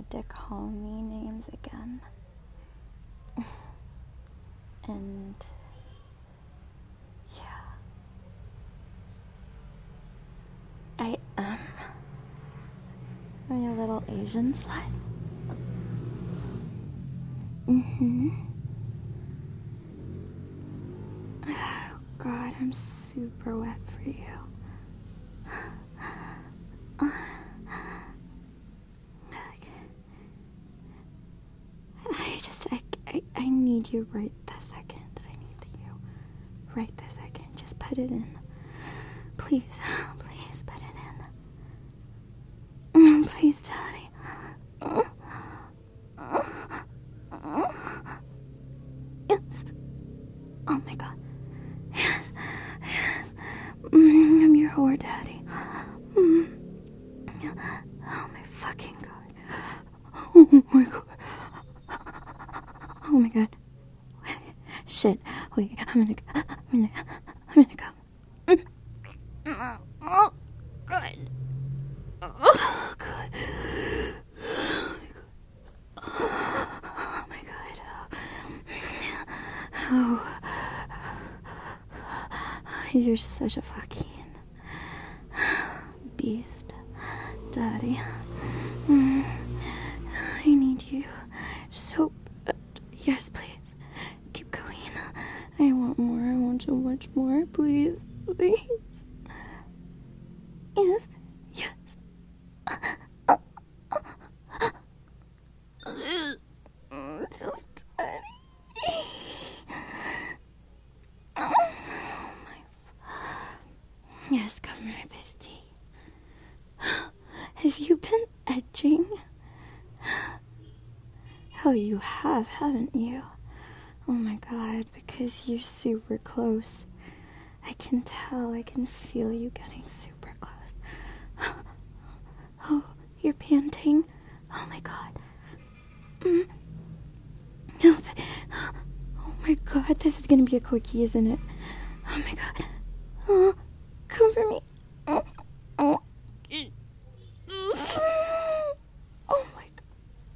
to call me names again. And yeah, I am a little Asian slut. Oh God, I'm super wet for you. I need you right this second. I need you right this second. Just put it in. Please, please put it in. Please, Daddy. Yes. Oh my God. Yes. Yes. I'm your whore, Daddy. Oh my fucking God. Oh my God. Oh my God. Shit. Wait, I'm gonna go. Oh, God. Oh, God. Oh my God. Oh. You're such a fucking beast, Daddy. I need you so bad. Yes, please. Keep going. I want more. I want so much more. Please. Please. Yes. Yes. Just Daddy. Oh my. Yes, come right, bestie. Have you been edging? Oh, you have, haven't you? Oh my God, because you're super close. I can tell, I can feel you getting super close. Oh, you're panting. Oh my God. Oh my God, this is gonna be a quickie, isn't it? Oh my God. Oh, come for me. Oh my God.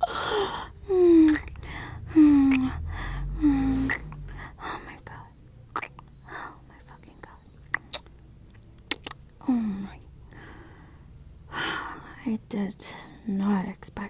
Oh my God. Oh my fucking God. Oh my. I did not expect